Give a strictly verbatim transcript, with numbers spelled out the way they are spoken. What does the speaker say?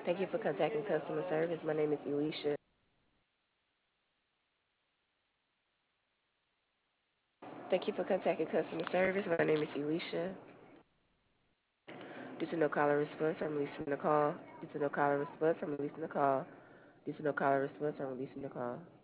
Thank you for contacting customer service. My name is Elisha. Thank you for contacting customer service. My name is Elisha. Due to no caller response, I'm releasing the call. Due to no caller response, I'm releasing the call. Due to no caller response, I'm releasing the call.